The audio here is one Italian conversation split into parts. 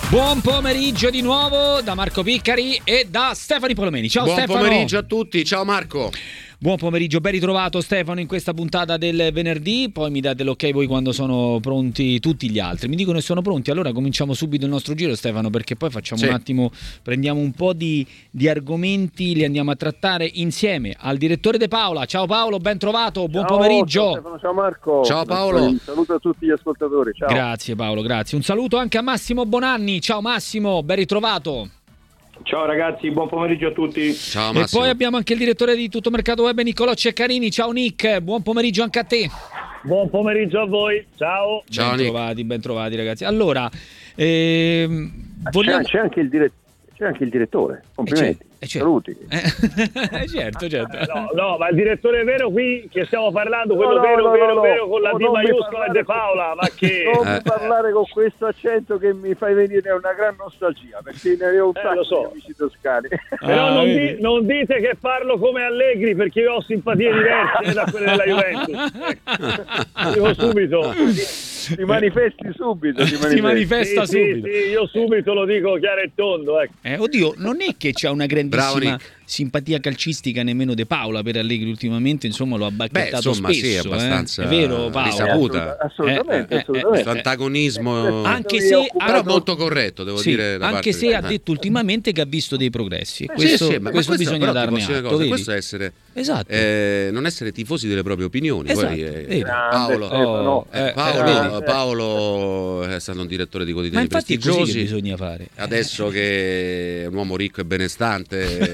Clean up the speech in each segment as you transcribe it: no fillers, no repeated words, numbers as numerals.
Buon pomeriggio di nuovo da Marco Piccari e da Stefano Polomeni. Ciao Buon Stefano. Buon pomeriggio a tutti, ciao Marco. Buon pomeriggio, ben ritrovato Stefano in questa puntata del venerdì. Poi mi date l'ok voi quando sono pronti tutti gli altri. Mi dicono che sono pronti, allora cominciamo subito il nostro giro, Stefano, perché poi facciamo un attimo, prendiamo un po' di argomenti, li andiamo a trattare insieme al direttore De Paola. Ciao Paolo, ben trovato, buon pomeriggio. Ciao Stefano, ciao Marco. Ciao Paolo. Un saluto a tutti gli ascoltatori. Ciao. Grazie Paolo, grazie. Un saluto anche a Massimo Bonanni. Ciao Massimo, ben ritrovato. Ciao ragazzi, buon pomeriggio a tutti. Ciao Massimo. E poi abbiamo anche il direttore di Tutto Mercato Web, Niccolò Ceccarini. Ciao Nick, buon pomeriggio anche a te. Buon pomeriggio a voi, ciao. Ciao Ben trovati ragazzi. Allora, vogliamo... c'è anche il direttore, complimenti. Saluti. certo. No, ma il direttore vero qui che stiamo parlando, quello vero con la D maiuscola è De Paola, ma che... Non parlare con questo accento che mi fai venire una gran nostalgia, perché ne avevo un sacco di amici toscani. Però non dite che parlo come Allegri, perché io ho simpatie diverse da quelle della Juventus. Dico subito. Ti manifesti subito. Si manifesta subito. Sì, io subito lo dico chiaro e tondo. Oddio, non è che c'è una grandissima simpatia calcistica nemmeno De Paola per Allegri ultimamente, insomma lo ha bacchettato spesso. Sì, abbastanza è vero Paolo? risaputa. Assolutamente. Questo antagonismo anche se però molto corretto, devo dire. Anche se ha detto ultimamente che ha visto dei progressi. Questo bisogna darne atto. Questo è essere non essere tifosi delle proprie opinioni. Paolo è stato un direttore di quotidiani prestigiosi. Così che bisogna fare. Adesso che è un uomo ricco e benestante,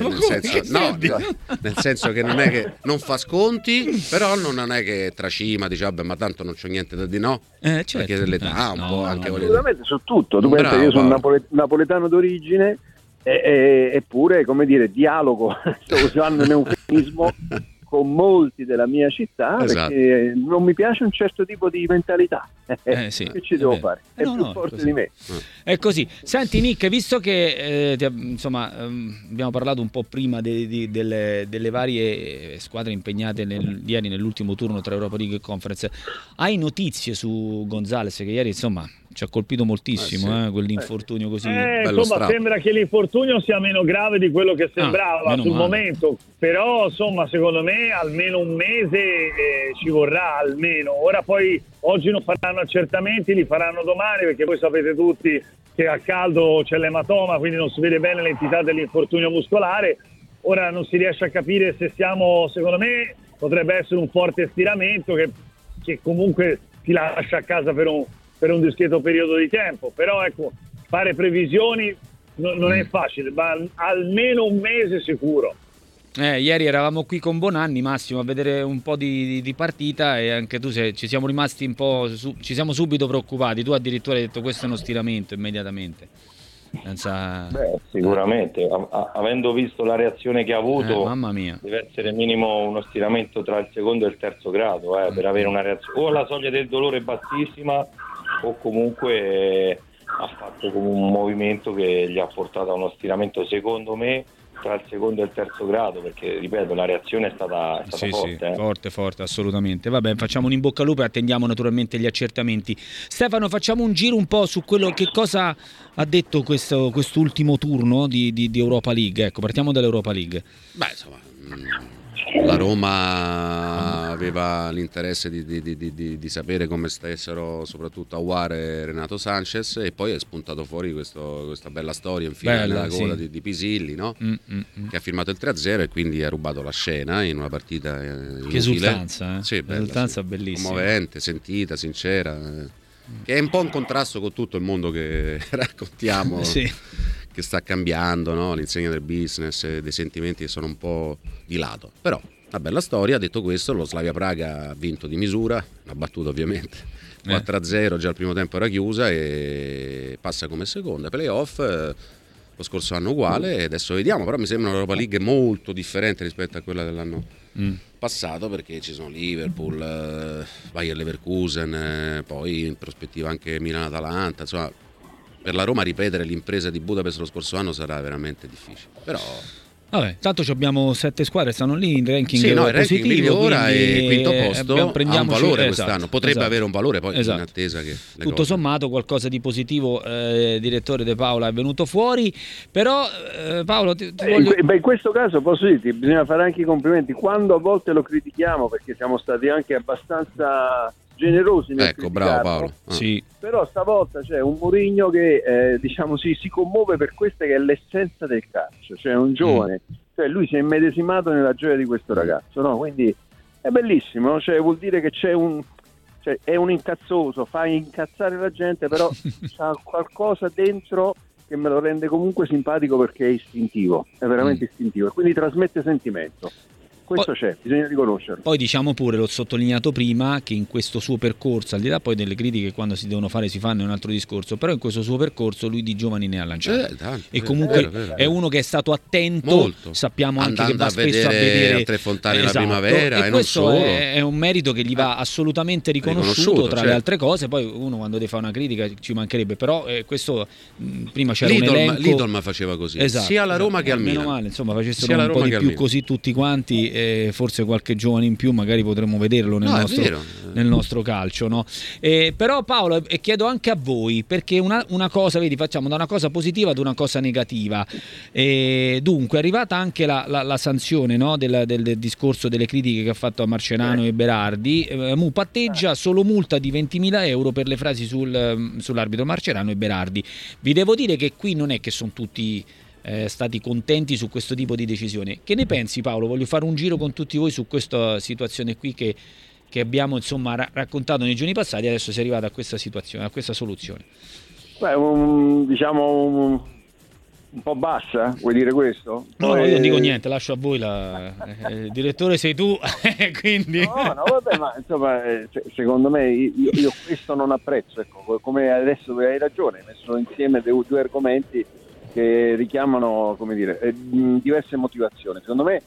nel senso che non è che non fa sconti, però non è che tracima, dice vabbè, ma tanto non c'ho niente da dire, no? Certo. Perché dell'età un po' anche assolutamente su tutto. Tu pensi, io sono napoletano d'origine, eppure, come dire, dialogo, sto usando un eufemismo con molti della mia città, perché non mi piace un certo tipo di mentalità. Che ci devo fare? È più forte di me. È così. Senti Nick, visto che abbiamo parlato un po' prima delle varie squadre impegnate ieri nell'ultimo turno tra Europa League e Conference, hai notizie su Gonzalez, che ieri ci ha colpito moltissimo quell'infortunio così bello insomma, sembra che l'infortunio sia meno grave di quello che sembrava sul momento, però insomma secondo me almeno un mese ci vorrà almeno. Ora poi oggi non faranno accertamenti, li faranno domani, perché voi sapete tutti che a caldo c'è l'ematoma, quindi non si vede bene l'entità dell'infortunio muscolare. Ora non si riesce a capire se secondo me potrebbe essere un forte stiramento che comunque ti lascia a casa per un discreto periodo di tempo, però ecco, fare previsioni non è facile, ma almeno un mese sicuro. Ieri eravamo qui con Bonanni, Massimo, a vedere un po' di partita, e anche tu ci siamo rimasti un po', ci siamo subito preoccupati. Tu addirittura hai detto questo è uno stiramento immediatamente. Sicuramente, avendo visto la reazione che ha avuto, mamma mia, deve essere minimo uno stiramento tra il secondo e il terzo grado per avere una reazione, o la soglia del dolore bassissima o comunque ha fatto come un movimento che gli ha portato a uno stiramento, secondo me, tra il secondo e il terzo grado, perché ripeto la reazione è stata forte. Forte, assolutamente. Vabbè, facciamo un in bocca al lupo e attendiamo naturalmente gli accertamenti. Stefano, facciamo un giro un po' su quello che cosa ha detto quest'ultimo turno di Europa League. Ecco, partiamo dall'Europa League. La Roma aveva l'interesse di sapere come stessero soprattutto Aouar e Renato Sanchez, e poi è spuntato fuori questa bella storia infine nella gola di Pisilli, no? Che ha firmato il 3-0 e quindi ha rubato la scena in una partita inutile. Che esultanza, esultanza bellissima, commovente, sentita, sincera, che è un po' in contrasto con tutto il mondo che raccontiamo. Che sta cambiando, no? L'insegna del business, dei sentimenti che sono un po' di lato. Però, una bella storia. Detto questo, lo Slavia Praga ha vinto di misura, una battuta ovviamente, 4-0, già al primo tempo era chiusa e passa come seconda. Playoff, lo scorso anno uguale, e adesso vediamo. Però mi sembra un'Europa League molto differente rispetto a quella dell'anno passato, perché ci sono Liverpool, Bayer Leverkusen, poi in prospettiva anche Milan-Atalanta, insomma. Per la Roma ripetere l'impresa di Budapest lo scorso anno sarà veramente difficile, però Vabbè, tanto abbiamo 7 squadre, stanno lì in ranking il positivo, ranking migliora e quinto posto ha un valore quest'anno, potrebbe avere un valore poi in attesa che tutto sommato qualcosa di positivo, direttore De Paola, è venuto fuori, però Paolo voglio... in questo caso posso dirti, bisogna fare anche i complimenti quando a volte lo critichiamo, perché siamo stati anche abbastanza generosi nel bravo Paolo. Sì. Però stavolta c'è un Mourinho che si commuove per questa che è l'essenza del calcio, cioè un giovane, cioè lui si è immedesimato nella gioia di questo ragazzo, no? Quindi è bellissimo, cioè vuol dire che è un incazzoso, fa incazzare la gente, però c'ha qualcosa dentro che me lo rende comunque simpatico, perché è istintivo, è veramente istintivo, e quindi trasmette sentimento. Questo c'è, bisogna riconoscerlo. Poi diciamo pure, l'ho sottolineato prima, che in questo suo percorso, al di là poi delle critiche quando si devono fare si fanno, è un altro discorso, però in questo suo percorso lui di giovani ne ha lanciato. E comunque è uno che è stato attento, molto. Sappiamo anche che va spesso a vedere Tre Fontane la primavera, e questo non solo. È un merito che gli va assolutamente riconosciuto tra le altre cose. Poi uno quando deve fare una critica ci mancherebbe, però questo prima c'era un elenco. Lidl faceva così, sia alla Roma che al Milan. Meno male, insomma, facessero un po' di più così tutti quanti. Forse qualche giovane in più magari potremmo vederlo nel nostro calcio, no? Però Paolo, chiedo anche a voi, perché una cosa, vedi, facciamo da una cosa positiva ad una cosa negativa. Dunque è arrivata anche la sanzione, no? del discorso delle critiche che ha fatto a Marcerano e Berardi. Mu patteggia solo multa di 20.000 euro per le frasi sull'arbitro Marcerano e Berardi. Vi devo dire che qui non è che sono tutti stati contenti su questo tipo di decisione. Che ne pensi, Paolo? Voglio fare un giro con tutti voi su questa situazione qui che abbiamo insomma raccontato nei giorni passati. Adesso si è arrivata a questa situazione, a questa soluzione. Un po' bassa, vuoi dire questo? No, io non dico niente, lascio a voi il direttore sei tu, quindi... No, vabbè, ma insomma, secondo me io questo non apprezzo, ecco, come adesso hai ragione, hai messo insieme due argomenti che richiamano, come dire, diverse motivazioni. Secondo me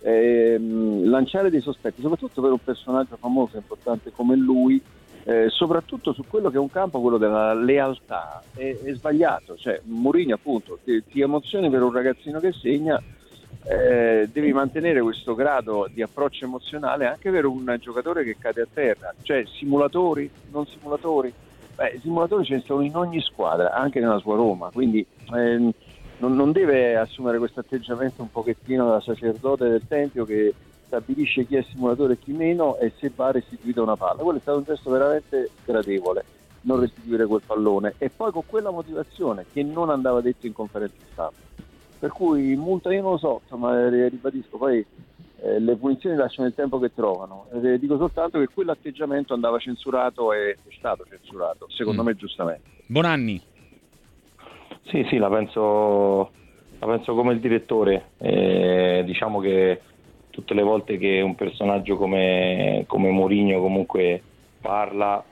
lanciare dei sospetti, soprattutto per un personaggio famoso e importante come lui, soprattutto su quello che è un campo, quello della lealtà, è sbagliato. Cioè Mourinho, appunto, ti emozioni per un ragazzino che segna, devi mantenere questo grado di approccio emozionale anche per un giocatore che cade a terra. Cioè simulatori, non simulatori, simulatori ce ne sono in ogni squadra, anche nella sua Roma, quindi non deve assumere questo atteggiamento un pochettino da sacerdote del tempio che stabilisce chi è simulatore e chi meno, e se va restituita una palla. Quello è stato un gesto veramente gradevole, non restituire quel pallone, e poi con quella motivazione che non andava detto in conferenza stampa. Per cui multa io non lo so, insomma, ribadisco, poi le punizioni lasciano il tempo che trovano. Dico soltanto che quell'atteggiamento andava censurato e è stato censurato, secondo me giustamente. Bonanni. Sì, la penso come il direttore. Diciamo che tutte le volte che un personaggio come Mourinho comunque parla,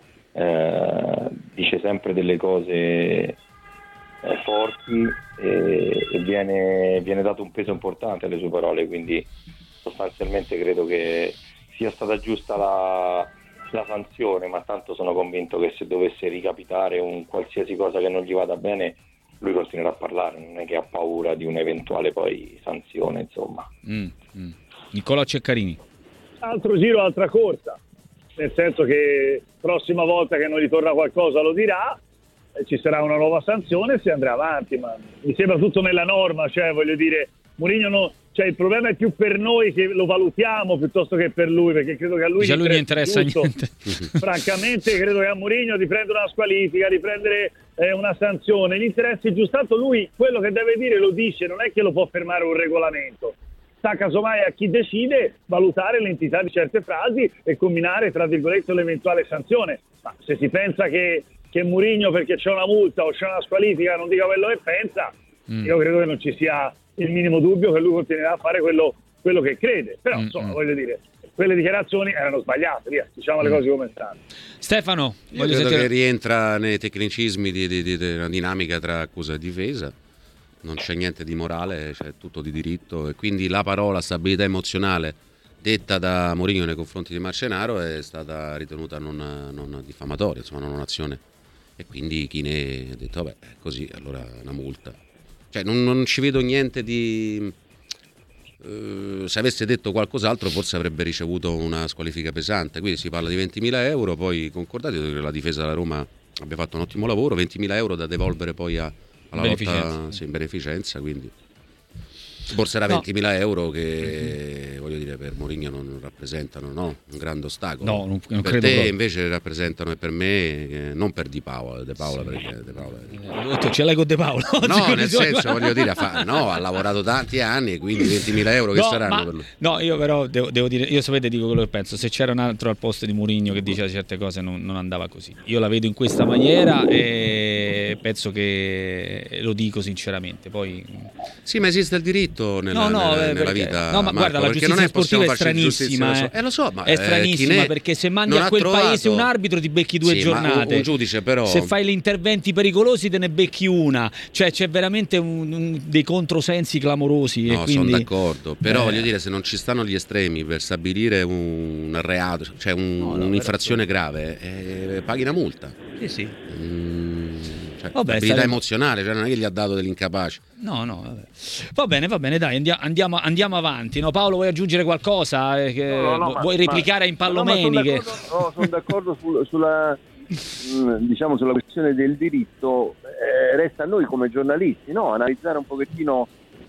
dice sempre delle cose forti e viene dato un peso importante alle sue parole, quindi sostanzialmente credo che sia stata giusta la sanzione, ma tanto sono convinto che se dovesse ricapitare un qualsiasi cosa che non gli vada bene, lui continuerà a parlare, non è che ha paura di un'eventuale poi sanzione, insomma. Nicolò Ceccarini. Altro giro, altra corsa, nel senso che prossima volta che non gli torna qualcosa lo dirà, ci sarà una nuova sanzione e si andrà avanti, ma mi sembra tutto nella norma, cioè voglio dire, Mourinho cioè il problema è più per noi che lo valutiamo piuttosto che per lui, perché credo che a lui non interessa tutto. Niente. Francamente credo che a Mourinho di prendere una squalifica, di prendere una sanzione, gli interessi giusto, lui quello che deve dire lo dice, non è che lo può fermare un regolamento. Sta casomai a chi decide valutare l'entità di certe frasi e combinare tra virgolette l'eventuale sanzione. Ma se si pensa che Mourinho, perché c'è una multa o c'è una squalifica, non dica quello che pensa, io credo che non ci sia il minimo dubbio che lui continuerà a fare quello che crede. Però insomma voglio dire, quelle dichiarazioni erano sbagliate, via, diciamo le cose come stanno. Stefano, io credo che rientra nei tecnicismi di una dinamica tra accusa e difesa. Non c'è niente di morale, c'è tutto di diritto, e quindi la parola stabilità emozionale detta da Mourinho nei confronti di Marcenaro è stata ritenuta non diffamatoria, insomma non un'azione, e quindi Chinè ha detto vabbè, così allora una multa. Cioè non ci vedo niente di se avesse detto qualcos'altro forse avrebbe ricevuto una squalifica pesante. Quindi si parla di 20.000 euro, poi concordati che la difesa della Roma abbia fatto un ottimo lavoro, 20.000 euro da devolvere poi alla lotta in beneficenza, quindi forse era 20.000 euro che voglio dire per Mourinho non rappresentano un grande ostacolo. No, non per credo te proprio. Invece rappresentano, e per me non per Di Paola perché De Paola ce l'hai con De Paolo? no, nel senso voglio dire ha lavorato tanti anni e quindi 20.000 euro che saranno per lui. No, io però devo dire, io sapete dico quello che penso, se c'era un altro al posto di Mourinho che diceva certe cose non andava così. Io la vedo in questa maniera e penso che lo dico sinceramente. Poi sì, ma esiste il diritto nella vita. No, ma Marco, guarda, la giustizia sportiva è stranissima. Lo so, ma è stranissima perché se mandi a quel paese un arbitro ti becchi 2 giornate. Un giudice però. Se fai gli interventi pericolosi te ne becchi una. Cioè c'è veramente dei controsensi clamorosi. No, e quindi, sono d'accordo. Però voglio dire, se non ci stanno gli estremi per stabilire un reato, cioè un'infrazione grave, paghi una multa. Sì. Abilità emozionale, cioè non è che gli ha dato dell'incapace. No, vabbè. Va bene, dai, andiamo avanti. No, Paolo, vuoi aggiungere qualcosa? Vuoi replicare in Pallomeniche? Sono d'accordo sulla questione del diritto. Resta a noi come giornalisti, analizzare un pochettino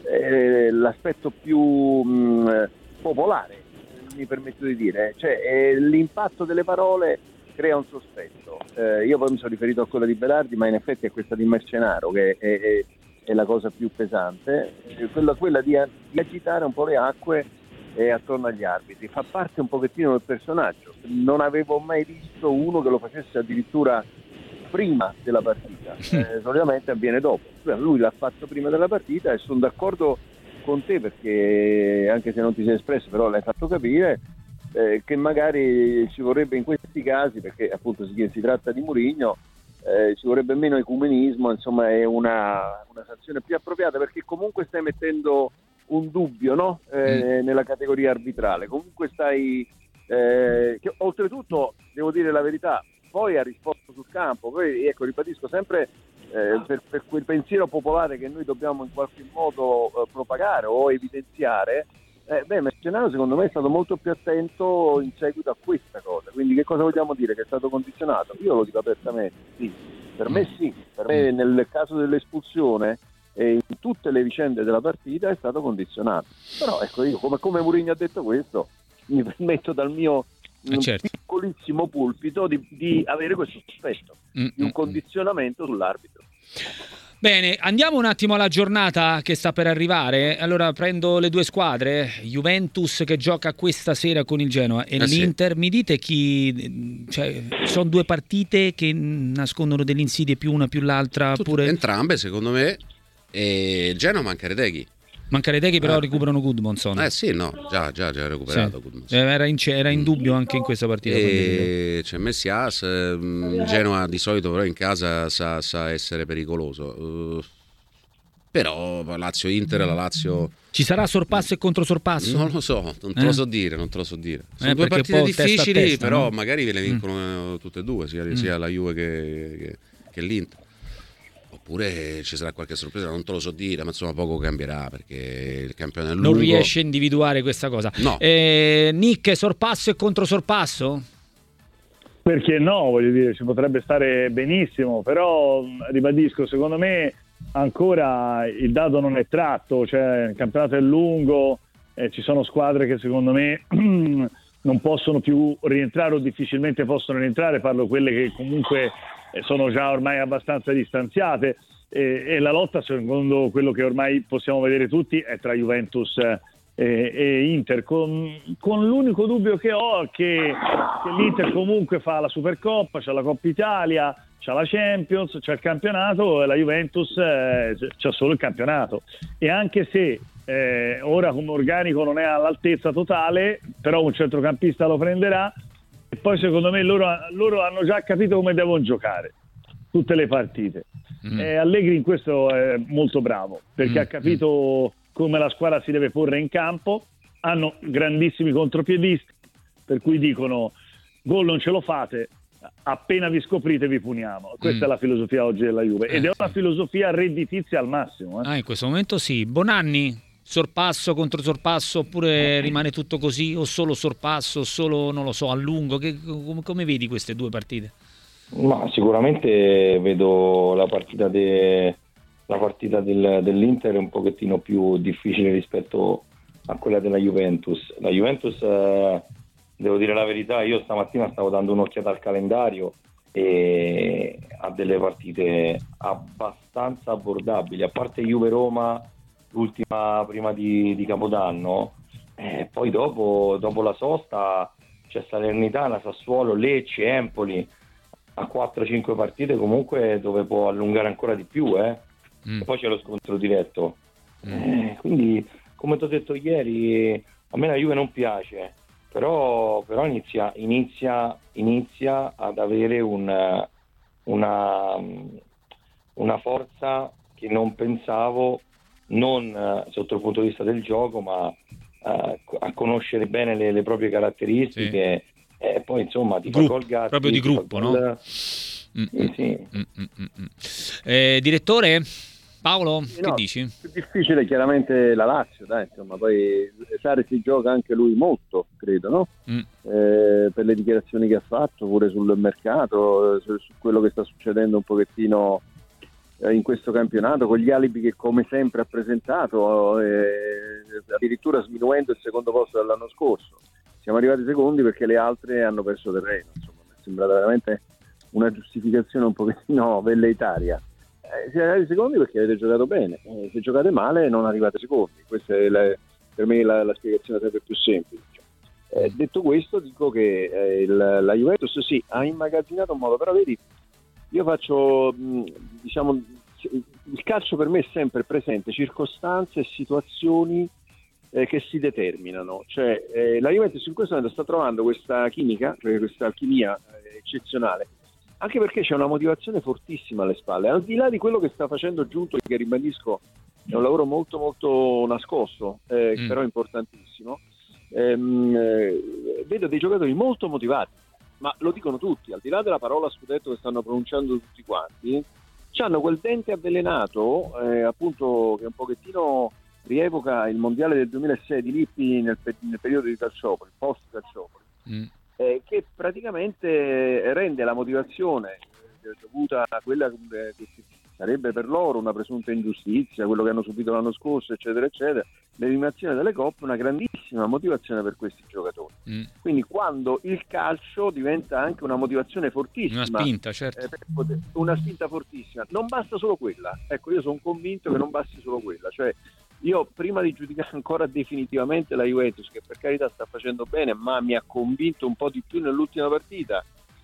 l'aspetto più popolare, mi permetto di dire, cioè l'impatto delle parole crea un sospetto. Io poi mi sono riferito a quella di Berardi, ma in effetti è questa di Marcenaro che è la cosa più pesante, quella di agitare un po' le acque attorno agli arbitri. Fa parte un pochettino del personaggio. Non avevo mai visto uno che lo facesse addirittura prima della partita. Solitamente avviene dopo. Lui l'ha fatto prima della partita e sono d'accordo con te, perché anche se non ti sei espresso però l'hai fatto capire che magari ci vorrebbe in questi casi, perché appunto si tratta di Mourinho, ci vorrebbe meno ecumenismo, insomma è una sanzione più appropriata, perché comunque stai mettendo un dubbio nella categoria arbitrale, comunque stai che, oltretutto devo dire la verità, poi ha risposto sul campo, poi ecco, ribadisco sempre per quel pensiero popolare che noi dobbiamo in qualche modo propagare o evidenziare. Marcenaro secondo me è stato molto più attento in seguito a questa cosa. Quindi che cosa vogliamo dire? Che è stato condizionato? Io lo dico apertamente, sì. Per me sì. Per me nel caso dell'espulsione e in tutte le vicende della partita è stato condizionato. Però ecco, io come Mourinho ha detto questo, mi permetto dal mio piccolissimo pulpito di avere questo sospetto di un condizionamento sull'arbitro. Bene, andiamo un attimo alla giornata che sta per arrivare. Allora prendo le due squadre, Juventus che gioca questa sera con il Genoa e l'Inter. Sì. Mi dite chi, cioè, sono due partite che nascondono delle insidie, più una più l'altra? Entrambe secondo me, e Genoa manca Reteghi. Però recuperano Gudmundsson. Sì, no, già recuperato. Sì. Era in dubbio anche in questa partita. C'è Messias, Genoa di solito però in casa sa essere pericoloso. Però Lazio-Inter, la Lazio... Ci sarà sorpasso e controsorpasso? Non lo so, non te lo so dire. Sono due partite difficili, testa, però no? Magari ve le vincono tutte e due, sia la Juve che l'Inter. Oppure ci sarà qualche sorpresa, non te lo so dire, ma insomma poco cambierà perché il campione è lungo. Non riesce a individuare questa cosa. No. Nick, sorpasso e controsorpasso? Perché no, voglio dire, ci potrebbe stare benissimo, però ribadisco, secondo me ancora il dado non è tratto, cioè il campionato è lungo, ci sono squadre che secondo me non possono più rientrare o difficilmente possono rientrare, parlo quelle che comunque sono già ormai abbastanza distanziate e la lotta, secondo quello che ormai possiamo vedere tutti, è tra Juventus e Inter, con l'unico dubbio che ho che l'Inter comunque fa la Supercoppa, c'ha la Coppa Italia, c'ha la Champions, c'ha il campionato, e la Juventus c'ha solo il campionato, e anche se ora come organico non è all'altezza totale, però un centrocampista lo prenderà. E poi secondo me loro hanno già capito come devono giocare tutte le partite. Allegri in questo è molto bravo, perché ha capito come la squadra si deve porre in campo. Hanno grandissimi contropiedisti, per cui dicono: gol non ce lo fate, appena vi scoprite vi puniamo. Questa è la filosofia oggi della Juve, ed è una filosofia redditizia al massimo. In questo momento sì. Bonanni, sorpasso contro sorpasso, oppure rimane tutto così, o solo sorpasso, o solo, non lo so, a lungo? Come vedi queste due partite? Ma sicuramente vedo la partita dell'Inter un pochettino più difficile rispetto a quella della Juventus. La Juventus, devo dire la verità, io stamattina stavo dando un'occhiata al calendario e ha delle partite abbastanza abbordabili, a parte Juve-Roma, l'ultima prima di Capodanno, poi dopo la sosta c'è Salernitana, Sassuolo, Lecce, Empoli, a 4-5 partite comunque dove può allungare ancora di più, e poi c'è lo scontro diretto. Quindi, come ti ho detto ieri, a me la Juve non piace, però inizia ad avere una forza che non pensavo, non sotto il punto di vista del gioco, ma a conoscere bene le proprie caratteristiche. Sì. E poi insomma ti fa gol Gatti, proprio di gruppo, no? Sì. Direttore Paolo, che dici? Più difficile chiaramente la Lazio, dai, insomma, poi Sarri si gioca anche lui molto, credo, no? Per le dichiarazioni che ha fatto, pure sul mercato, su quello che sta succedendo un pochettino in questo campionato, con gli alibi che come sempre ha presentato, addirittura sminuendo il secondo posto dell'anno scorso. Siamo arrivati secondi perché le altre hanno perso terreno, insomma, mi sembra veramente una giustificazione un pochettino velleitaria. Siete arrivati secondi perché avete giocato bene, se giocate male non arrivate secondi. Questa è per me la spiegazione sempre più semplice. Detto questo, dico che la Juventus sì, ha immagazzinato un modo, però vedi, io faccio, diciamo, il calcio per me è sempre presente circostanze e situazioni che si determinano, cioè la Juventus in questo momento sta trovando questa chimica, cioè questa alchimia eccezionale, anche perché c'è una motivazione fortissima alle spalle, al di là di quello che sta facendo Giuntoli, che ribadisco è un lavoro molto molto nascosto, però importantissimo. Vedo dei giocatori molto motivati, ma lo dicono tutti, al di là della parola scudetto che stanno pronunciando tutti quanti, c'hanno quel dente avvelenato, appunto, che un pochettino rievoca il mondiale del 2006 di Lippi nel periodo di Calciopoli, post Calciopoli, che praticamente rende la motivazione dovuta a quella che sarebbe per loro una presunta ingiustizia, quello che hanno subito l'anno scorso, eccetera eccetera, l'eliminazione delle coppe, una grandissima motivazione per questi giocatori. Quindi quando il calcio diventa anche una motivazizione fortissima, una spinta, certo, una spinta fortissima, non basta solo quella. Ecco, io sono convinto che non basti solo quella, cioè io prima di giudicare ancora definitivamente la Juventus, che per carità sta facendo bene, ma mi ha convinto un po' di più nell'ultima partita,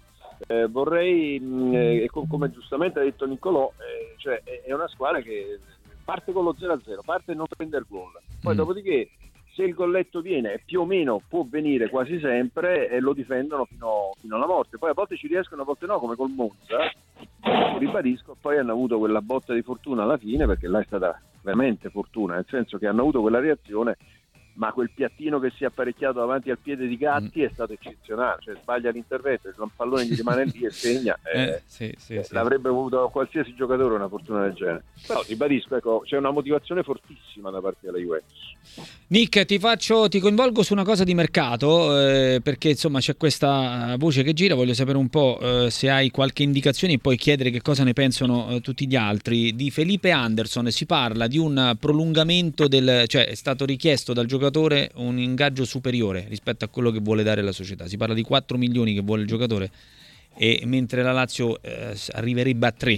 vorrei, come giustamente ha detto Niccolò, cioè è una squadra che parte con lo 0-0, parte e non prende il gol, poi dopodiché se il golletto viene, più o meno può venire quasi sempre, e lo difendono fino alla morte. Poi a volte ci riescono, a volte no, come col Monza, ribadisco, poi hanno avuto quella botta di fortuna alla fine, perché là è stata veramente fortuna, nel senso che hanno avuto quella reazione, ma quel piattino che si è apparecchiato davanti al piede di Gatti è stato eccezionale, cioè sbaglia l'intervento, il pallone gli rimane lì e segna, sì. L'avrebbe avuto qualsiasi giocatore una fortuna del genere. Però ribadisco, ecco, c'è una motivazione fortissima da parte della Juventus. Nick, ti coinvolgo su una cosa di mercato, perché insomma c'è questa voce che gira, voglio sapere un po' se hai qualche indicazione e poi chiedere che cosa ne pensano tutti gli altri. Di Felipe Anderson si parla di un prolungamento cioè è stato richiesto dal giocatore un ingaggio superiore rispetto a quello che vuole dare la società. Si parla di 4 milioni che vuole il giocatore, e mentre la Lazio arriverebbe a 3.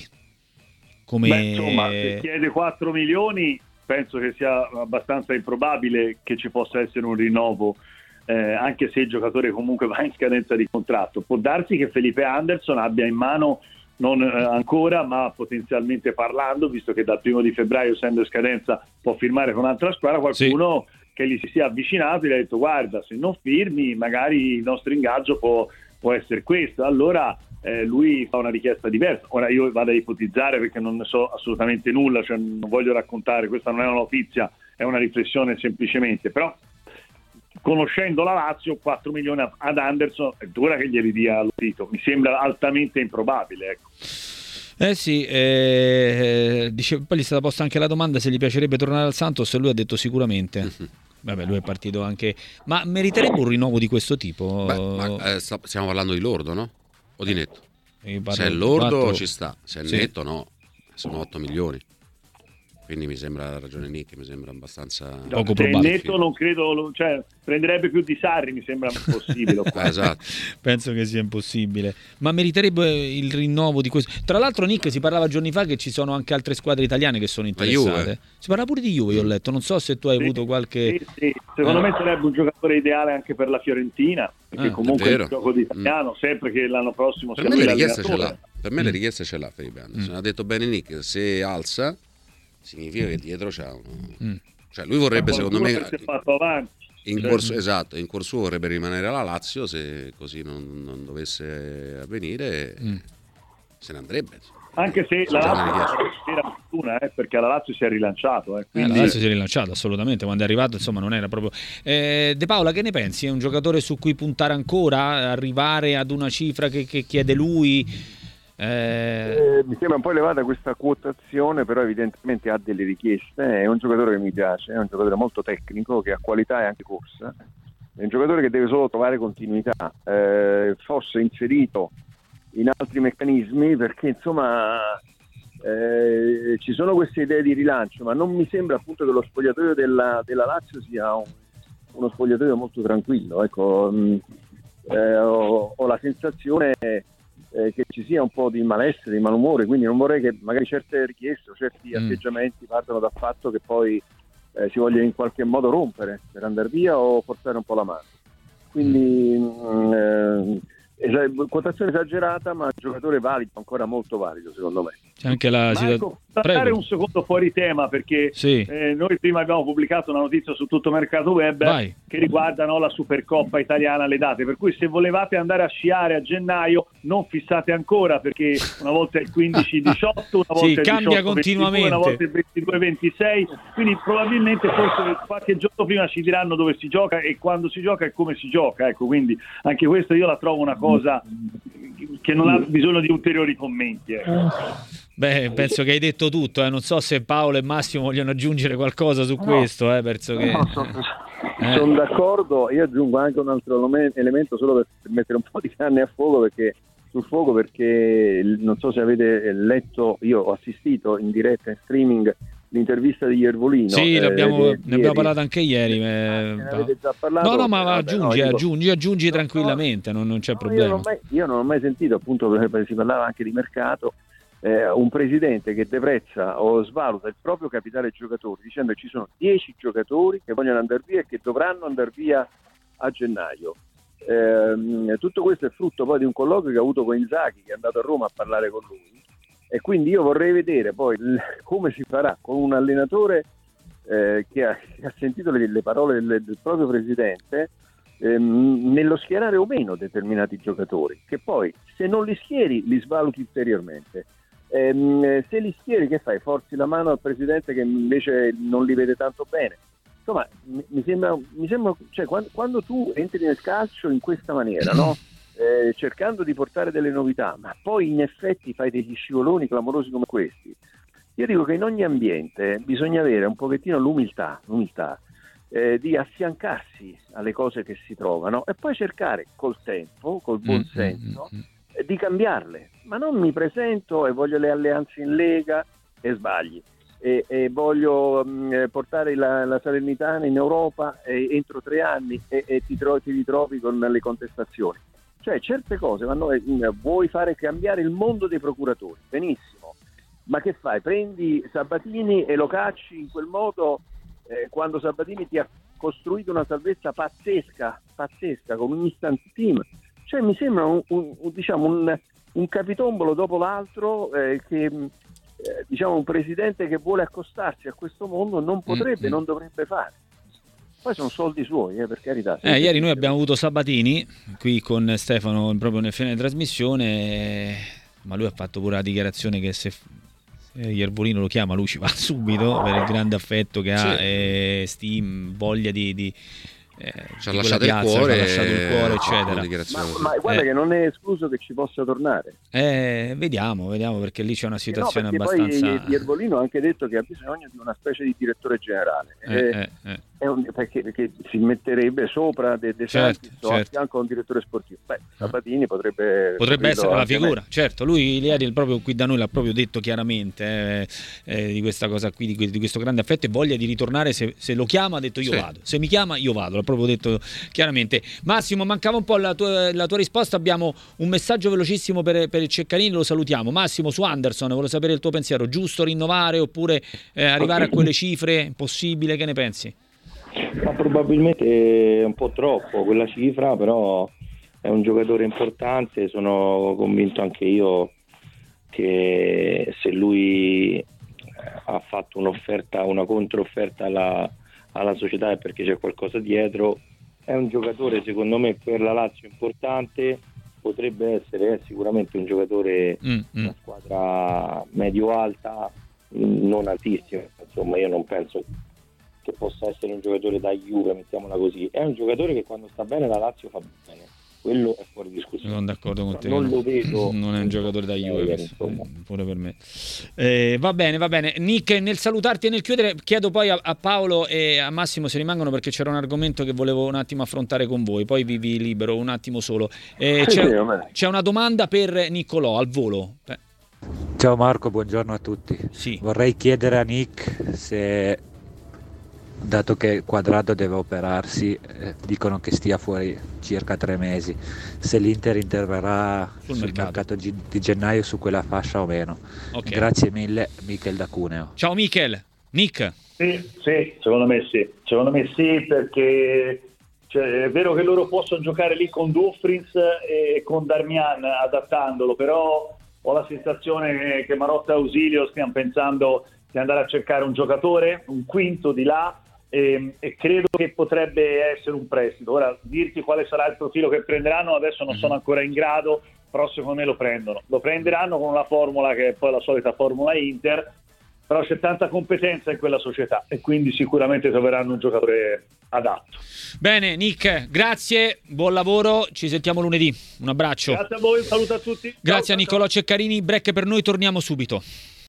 Insomma, se chiede 4 milioni penso che sia abbastanza improbabile che ci possa essere un rinnovo, anche se il giocatore comunque va in scadenza di contratto. Può darsi che Felipe Anderson abbia in mano, non ancora, ma potenzialmente parlando, visto che dal 1 di febbraio, essendo in scadenza, può firmare con un'altra squadra, qualcuno che gli si sia avvicinato e gli ha detto: guarda, se non firmi magari il nostro ingaggio può essere questo. Allora lui fa una richiesta diversa. Ora io vado a ipotizzare perché non ne so assolutamente nulla, cioè non voglio raccontare, questa non è una notizia, è una riflessione semplicemente, però conoscendo la Lazio 4 milioni ad Anderson è dura che glieli dia allo Tito, mi sembra altamente improbabile, ecco. Sì, dice, poi gli è stata posta anche la domanda se gli piacerebbe tornare al Santos e lui ha detto sicuramente. Vabbè, lui è partito anche... Ma meriterebbe un rinnovo di questo tipo? Stiamo parlando di lordo, no? O di netto? Se è lordo 4... ci sta, se è netto no, sono 8 milioni. Quindi mi sembra, ha ragione Nick, mi sembra abbastanza poco probabile. Netto non credo, cioè prenderebbe più di Sarri, mi sembra impossibile. Esatto. Penso che sia impossibile. Ma meriterebbe il rinnovo di questo. Tra l'altro, Nick, si parlava giorni fa che ci sono anche altre squadre italiane che sono interessate. Si parla pure di Juve, io ho letto. Non so se tu hai avuto qualche... Sì. Secondo me sarebbe un giocatore ideale anche per la Fiorentina, perché comunque è il gioco di italiano, sempre che l'anno prossimo sia lui l'allenatore. Per me le richieste ce l'ha Felipe Anderson. Ha detto bene Nick, se alza significa che dietro c'ha uno. Cioè lui vorrebbe, secondo me, in cuor suo vorrebbe rimanere alla Lazio, se così non dovesse avvenire se ne andrebbe. Anche se la Lazio era fortuna, perché la Lazio si è rilanciato. La Lazio si è rilanciata assolutamente, quando è arrivato insomma non era proprio... De Paola, che ne pensi? È un giocatore su cui puntare ancora? Arrivare ad una cifra che chiede lui? Mi sembra un po' elevata questa quotazione, però evidentemente ha delle richieste. È un giocatore che mi piace, è un giocatore molto tecnico, che ha qualità e anche corsa, è un giocatore che deve solo trovare continuità, fosse inserito in altri meccanismi, perché insomma ci sono queste idee di rilancio, ma non mi sembra appunto che lo spogliatoio della Lazio sia uno spogliatoio molto tranquillo, ecco. Ho la sensazione che ci sia un po' di malessere, di malumore, quindi non vorrei che magari certe richieste o certi atteggiamenti partano dal fatto che poi si voglia in qualche modo rompere per andare via o forzare un po' la mano. Quindi quotazione esagerata, ma giocatore valido, ancora molto valido secondo me. C'è anche la Marco, stare un secondo fuori tema, perché noi prima abbiamo pubblicato una notizia su Tutto Mercato Web che riguarda la Supercoppa italiana, le date, per cui se volevate andare a sciare a gennaio non fissate ancora, perché una volta è il 15-18, una volta è il cambia 18-22, continuamente, una volta è il 22-26, quindi probabilmente forse qualche giorno prima ci diranno dove si gioca e quando si gioca e come si gioca, ecco, quindi anche questo io la trovo una cosa che non ha bisogno di ulteriori commenti, Beh, penso che hai detto tutto, non so se Paolo e Massimo vogliono aggiungere qualcosa su questo, penso che... Sono d'accordo, io aggiungo anche un altro elemento solo per mettere un po' di carne a fuoco, sul fuoco, perché non so se avete letto, io ho assistito in diretta in streaming l'intervista di Iervolino. Sì, ne abbiamo parlato anche ieri. Ne avete già parlato? No, ma aggiungi tranquillamente, non c'è problema. Io non ho mai sentito, appunto, perché si parlava anche di mercato, un presidente che deprezza o svaluta il proprio capitale giocatori, dicendo che ci sono 10 giocatori che vogliono andare via e che dovranno andare via a gennaio. Tutto questo è frutto poi di un colloquio che ha avuto con Inzaghi, che è andato a Roma a parlare con lui, e quindi io vorrei vedere poi come si farà con un allenatore che ha sentito le parole del proprio presidente, nello schierare o meno determinati giocatori, che poi se non li schieri li svaluti ulteriormente. Se li schieri, che fai? Forzi la mano al presidente che invece non li vede tanto bene. Insomma, mi sembra cioè, quando tu entri nel calcio in questa maniera, no? Cercando di portare delle novità, ma poi in effetti fai degli scivoloni clamorosi come questi, io dico che in ogni ambiente bisogna avere un pochettino l'umiltà di affiancarsi alle cose che si trovano e poi cercare col tempo, col buon senso, di cambiarle. Ma non mi presento e voglio le alleanze in Lega e sbagli, e voglio portare la Salernitana in Europa entro 3 anni e ti ritrovi con le contestazioni. Cioè certe cose vuoi fare cambiare il mondo dei procuratori, benissimo, ma che fai? Prendi Sabatini e lo cacci in quel modo quando Sabatini ti ha costruito una salvezza pazzesca con un instant team. Cioè mi sembra un capitombolo dopo l'altro che un presidente che vuole accostarsi a questo mondo non potrebbe, non dovrebbe fare. Poi sono soldi suoi, per carità. Ieri noi abbiamo avuto Sabatini qui con Stefano proprio nel fine trasmissione, ma lui ha fatto pure la dichiarazione che se Iervolino lo chiama lui ci va subito per il grande affetto che ha, e voglia di ci ha lasciato il cuore, eccetera. Ma guarda che non è escluso che ci possa tornare. Vediamo perché lì c'è una situazione abbastanza. Poi Iervolino ha anche detto che ha bisogno di una specie di direttore generale. Perché si metterebbe sopra De Santis o a fianco a un direttore sportivo. Sabatini potrebbe essere la figura, certo. Lui ieri proprio qui da noi l'ha proprio detto chiaramente di questa cosa qui, di questo grande affetto e voglia di ritornare. Se lo chiama ha detto io vado, se mi chiama io vado, l'ha proprio detto chiaramente. Massimo, mancava un po' la tua risposta, abbiamo un messaggio velocissimo per il Ceccarini, lo salutiamo. Massimo, su Anderson volevo sapere il tuo pensiero, giusto rinnovare oppure arrivare a quelle cifre, possibile, che ne pensi? Ma probabilmente è un po' troppo quella cifra, però è un giocatore importante, sono convinto anche io che se lui ha fatto un'offerta, una controfferta alla società è perché c'è qualcosa dietro. È un giocatore secondo me per la Lazio importante, potrebbe essere sicuramente un giocatore una squadra medio-alta, non altissimo, insomma io non penso che possa essere un giocatore da Juve, mettiamola così. È un giocatore che quando sta bene la Lazio fa bene, quello è fuori discussione. Sono d'accordo con te, non lo vedo, non è un giocatore da Juve, pure per me. Va bene Nick, nel salutarti e nel chiudere chiedo poi a Paolo e a Massimo se rimangono, perché c'era un argomento che volevo un attimo affrontare con voi, poi vi libero un attimo solo. C'è una domanda per Niccolò al volo. Ciao Marco, buongiorno a tutti. Vorrei chiedere a Nick se, dato che Quadrado deve operarsi, dicono che stia fuori circa 3 mesi, se l'Inter interverrà sul mercato di gennaio su quella fascia o meno. Grazie mille, Michel da Cuneo. Ciao Michel. Nick? Sì, secondo me sì, perché è vero che loro possono giocare lì con Dumfries e con Darmian adattandolo, però ho la sensazione che Marotta e Ausilio stiano pensando di andare a cercare un giocatore, un quinto di là, e credo che potrebbe essere un prestito. Ora, dirti quale sarà il profilo che prenderanno adesso non sono ancora in grado, però secondo me lo prenderanno con una formula che è poi la solita formula Inter, però c'è tanta competenza in quella società e quindi sicuramente troveranno un giocatore adatto. Bene Nick, grazie, buon lavoro, ci sentiamo lunedì, un abbraccio. Grazie a voi, un saluto a tutti. Grazie a Niccolò Ceccarini, break per noi, torniamo subito.